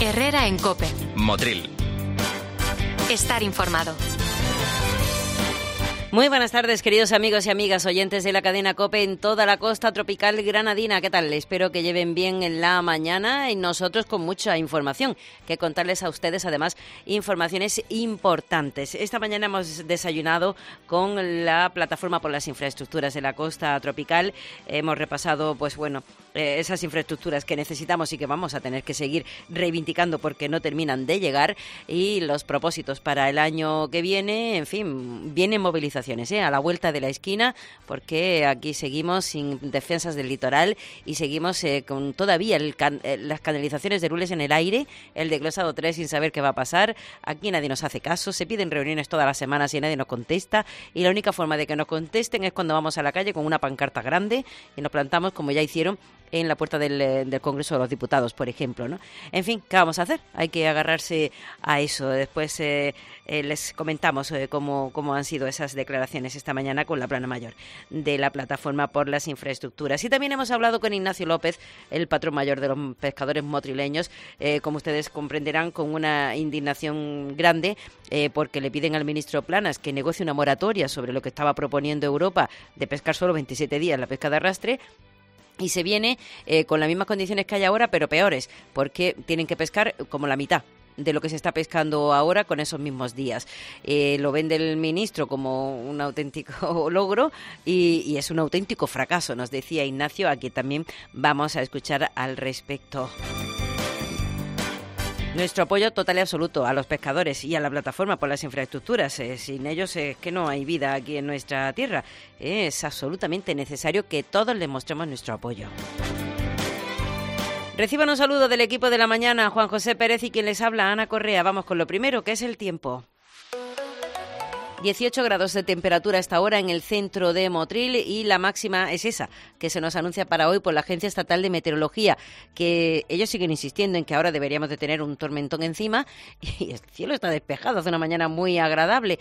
Herrera en COPE. Motril. Estar informado. Muy buenas tardes, queridos amigos y amigas oyentes de la cadena COPE en toda la costa tropical granadina. ¿Qué tal? Espero que lleven bien en la mañana y nosotros con mucha información que contarles a ustedes, además, informaciones importantes. Esta mañana hemos desayunado con la Plataforma por las Infraestructuras de la Costa Tropical. Hemos repasado, esas infraestructuras que necesitamos y que vamos a tener que seguir reivindicando porque no terminan de llegar, y los propósitos para el año que viene. En fin, vienen movilizaciones a la vuelta de la esquina, porque aquí seguimos sin defensas del litoral y seguimos con todavía las canalizaciones de Rules en el aire, el desglosado 3 sin saber qué va a pasar. Aquí nadie nos hace caso, se piden reuniones todas las semanas y nadie nos contesta, y la única forma de que nos contesten es cuando vamos a la calle con una pancarta grande y nos plantamos, como ya hicieron en la puerta del Congreso de los Diputados, por ejemplo, ¿no? En fin, ¿qué vamos a hacer? Hay que agarrarse a eso. Después les comentamos cómo han sido esas declaraciones esta mañana con la plana mayor de la Plataforma por las Infraestructuras. Y también hemos hablado con Ignacio López, el patrón mayor de los pescadores motrileños, como ustedes comprenderán, con una indignación grande, porque le piden al ministro Planas que negocie una moratoria sobre lo que estaba proponiendo Europa de pescar solo 27 días la pesca de arrastre. Y se viene con las mismas condiciones que hay ahora, pero peores, porque tienen que pescar como la mitad de lo que se está pescando ahora con esos mismos días. Lo vende el ministro como un auténtico logro y es un auténtico fracaso, nos decía Ignacio, a quien también vamos a escuchar al respecto. Nuestro apoyo total y absoluto a los pescadores y a la Plataforma por las Infraestructuras. Sin ellos es que no hay vida aquí en nuestra tierra. Es absolutamente necesario que todos les mostremos nuestro apoyo. Reciban un saludo del equipo de la mañana, Juan José Pérez, y quien les habla, Ana Correa. Vamos con lo primero, que es el tiempo. 18 grados de temperatura a esta hora en el centro de Motril, y la máxima es esa que se nos anuncia para hoy por la Agencia Estatal de Meteorología, que ellos siguen insistiendo en que ahora deberíamos de tener un tormentón encima y el cielo está despejado, hace una mañana muy agradable.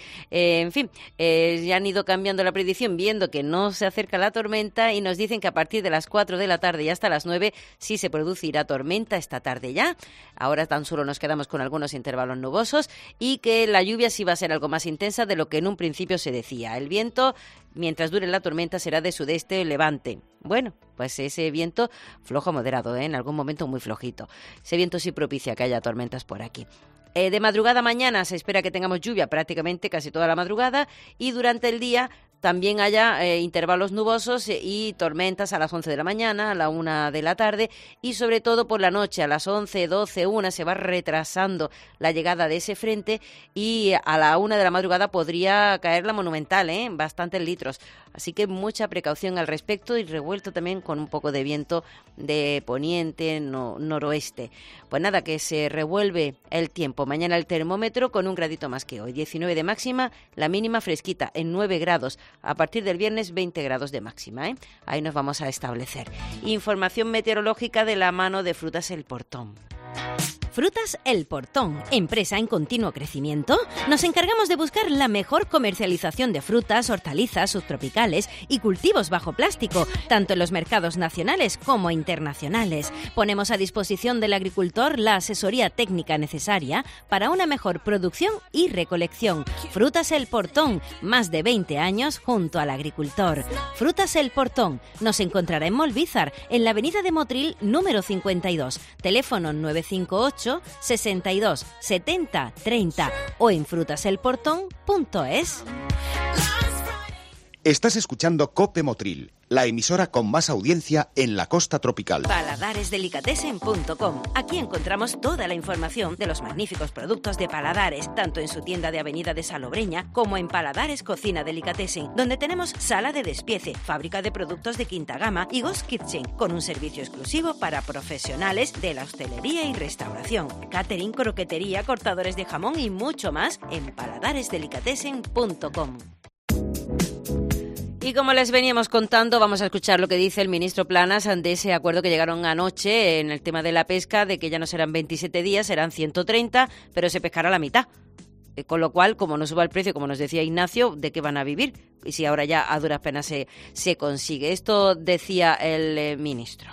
Ya han ido cambiando la predicción viendo que no se acerca la tormenta, y nos dicen que a partir de las 4 de la tarde y hasta las 9 sí se producirá tormenta esta tarde ya. Ahora tan solo nos quedamos con algunos intervalos nubosos, y que la lluvia sí va a ser algo más intensa de lo que en un principio se decía. El viento, mientras dure la tormenta, será de sudeste levante. Bueno, pues ese viento flojo moderado, en algún momento muy flojito. Ese viento sí propicia que haya tormentas por aquí. De madrugada mañana se espera que tengamos lluvia prácticamente casi toda la madrugada, y durante el día también haya intervalos nubosos y tormentas a las 11 de la mañana, a la 1 de la tarde, y sobre todo por la noche a las 11, 12, 1 se va retrasando la llegada de ese frente, y a la 1 de la madrugada podría caer la monumental, bastantes litros. Así que mucha precaución al respecto, y revuelto también con un poco de viento de poniente, noroeste. Pues nada, que se revuelve el tiempo. Mañana el termómetro con un gradito más que hoy, 19 de máxima, la mínima fresquita en 9 grados. A partir del viernes 20 grados de máxima, Ahí nos vamos a establecer. Información meteorológica de la mano de Frutas El Portón. Frutas El Portón, empresa en continuo crecimiento. Nos encargamos de buscar la mejor comercialización de frutas, hortalizas, subtropicales y cultivos bajo plástico, tanto en los mercados nacionales como internacionales. Ponemos a disposición del agricultor la asesoría técnica necesaria para una mejor producción y recolección. Frutas El Portón, más de 20 años junto al agricultor. Frutas El Portón, nos encontrará en Molvízar, en la avenida de Motril número 52, teléfono 958 62 70 30 o en frutaselportón.es. Estás escuchando COPE Motril, la emisora con más audiencia en la costa tropical. Paladaresdelicatessen.com. Aquí encontramos toda la información de los magníficos productos de Paladares, tanto en su tienda de Avenida de Salobreña como en Paladares Cocina Delicatessen, donde tenemos sala de despiece, fábrica de productos de quinta gama y Ghost Kitchen, con un servicio exclusivo para profesionales de la hostelería y restauración, catering, croquetería, cortadores de jamón y mucho más en paladaresdelicatessen.com. Y como les veníamos contando, vamos a escuchar lo que dice el ministro Planas ante ese acuerdo que llegaron anoche en el tema de la pesca, de que ya no serán 27 días, serán 130, pero se pescará la mitad. Con lo cual, como no suba el precio, como nos decía Ignacio, ¿de qué van a vivir? Y si ahora ya a duras penas se consigue. Esto decía el ministro.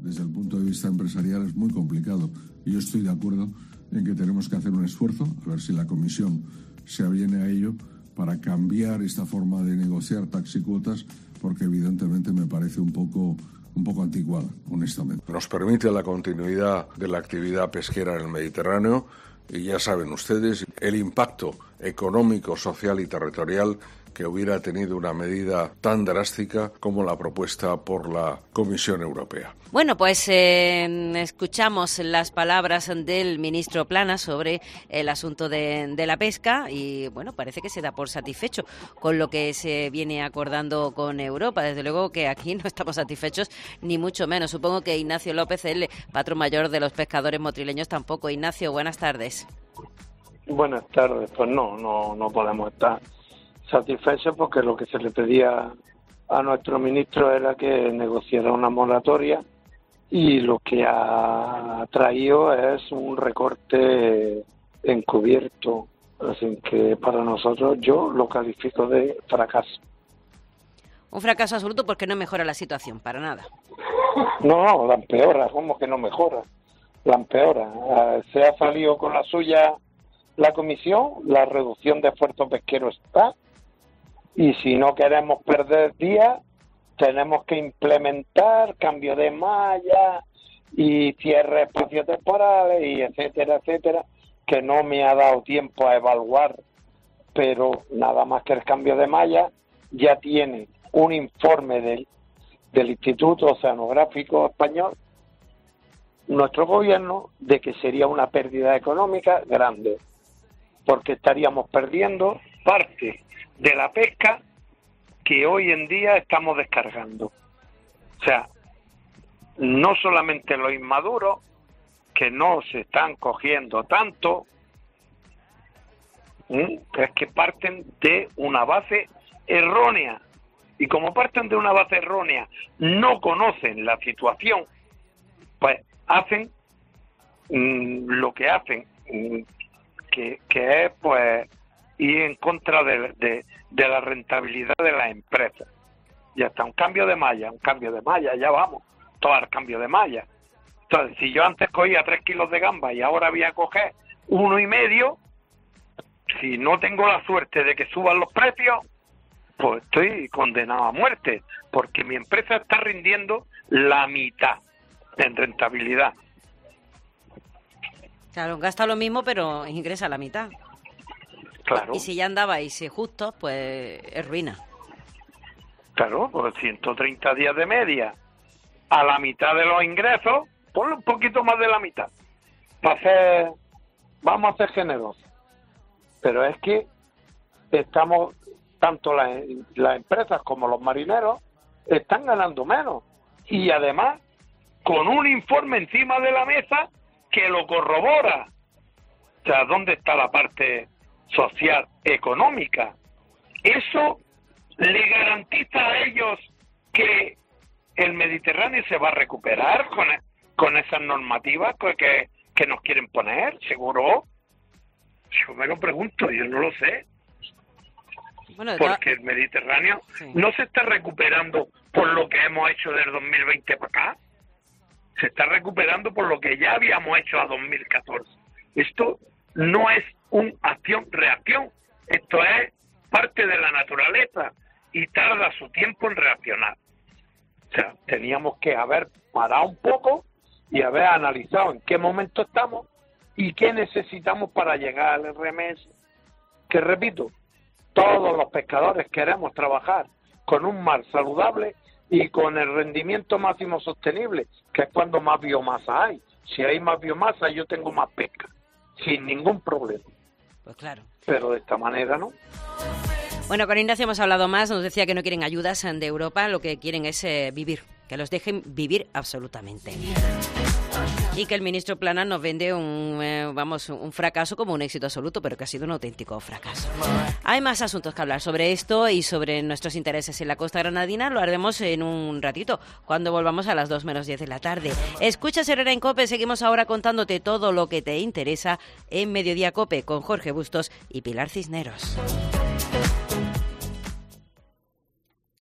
desde el punto de vista empresarial es muy complicado. Y yo estoy de acuerdo en que tenemos que hacer un esfuerzo, a ver si la Comisión se aviene a ello, para cambiar esta forma de negociar taxicuotas, porque evidentemente me parece un poco anticuada, honestamente. Nos permite la continuidad de la actividad pesquera en el Mediterráneo y ya saben ustedes el impacto económico, social y territorial que hubiera tenido una medida tan drástica como la propuesta por la Comisión Europea. Bueno, pues escuchamos las palabras del ministro Planas sobre el asunto de la pesca y, bueno, parece que se da por satisfecho con lo que se viene acordando con Europa. Desde luego que aquí no estamos satisfechos, ni mucho menos. Supongo que Ignacio López, el patrón mayor de los pescadores motrileños, tampoco. Ignacio, buenas tardes. Buenas tardes. Pues no podemos estar satisfechos porque lo que se le pedía a nuestro ministro era que negociara una moratoria y lo que ha traído es un recorte encubierto, así que para nosotros yo lo califico de fracaso. Un fracaso absoluto porque no mejora la situación, para nada. No, la empeora. ¿Cómo que no mejora? La empeora. Se ha salido con la suya la comisión, la reducción de esfuerzo pesquero está, y si no queremos perder días, tenemos que implementar cambio de malla y cierre espacios temporales y etcétera, que no me ha dado tiempo a evaluar, pero nada más que el cambio de malla ya tiene un informe del Instituto Oceanográfico Español, nuestro gobierno, de que sería una pérdida económica grande, porque estaríamos perdiendo parte de la pesca que hoy en día estamos descargando. O sea, no solamente los inmaduros, que no se están cogiendo tanto, es que parten de una base errónea. Y como parten de una base errónea, no conocen la situación, pues hacen lo que hacen, que es pues ir en contra de la rentabilidad de las empresas. Ya está, un cambio de malla, ya vamos, todo al cambio de malla. Entonces, si yo antes cogía 3 kilos de gamba y ahora voy a coger 1,5, si no tengo la suerte de que suban los precios, pues estoy condenado a muerte, porque mi empresa está rindiendo la mitad en rentabilidad. Claro, gasta lo mismo, pero ingresa la mitad. Claro. Y si ya andabais justos, pues es ruina. Claro, pues 130 días de media a la mitad de los ingresos, ponle un poquito más de la mitad. Vamos a ser generosos. Pero es que estamos, tanto las empresas como los marineros, están ganando menos. Y además, con un informe encima de la mesa que lo corrobora. O sea, ¿dónde está la parte social, económica? Eso le garantiza a ellos que el Mediterráneo se va a recuperar con esas normativas que nos quieren poner, seguro. Yo me lo pregunto, yo no lo sé. Bueno, porque el Mediterráneo no se está recuperando por lo que hemos hecho del 2020 para acá. Se está recuperando por lo que ya habíamos hecho a 2014. Esto no es una acción-reacción. Esto es parte de la naturaleza y tarda su tiempo en reaccionar. O sea, teníamos que haber parado un poco y haber analizado en qué momento estamos y qué necesitamos para llegar al RMS. Que repito, todos los pescadores queremos trabajar con un mar saludable y con el rendimiento máximo sostenible, que es cuando más biomasa hay. Si hay más biomasa, yo tengo más pesca, sin ningún problema. Pues claro. Pero de esta manera, ¿no? Bueno, con Ignacio hemos hablado más, nos decía que no quieren ayudas de Europa, lo que quieren es vivir, que los dejen vivir absolutamente. Y que el ministro Planas nos vende un fracaso como un éxito absoluto, pero que ha sido un auténtico fracaso. Hay más asuntos que hablar sobre esto y sobre nuestros intereses en la costa granadina. Lo haremos en un ratito, cuando volvamos a las 2 menos 10 de la tarde. Escuchas Herrera en COPE, seguimos ahora contándote todo lo que te interesa en Mediodía COPE con Jorge Bustos y Pilar Cisneros.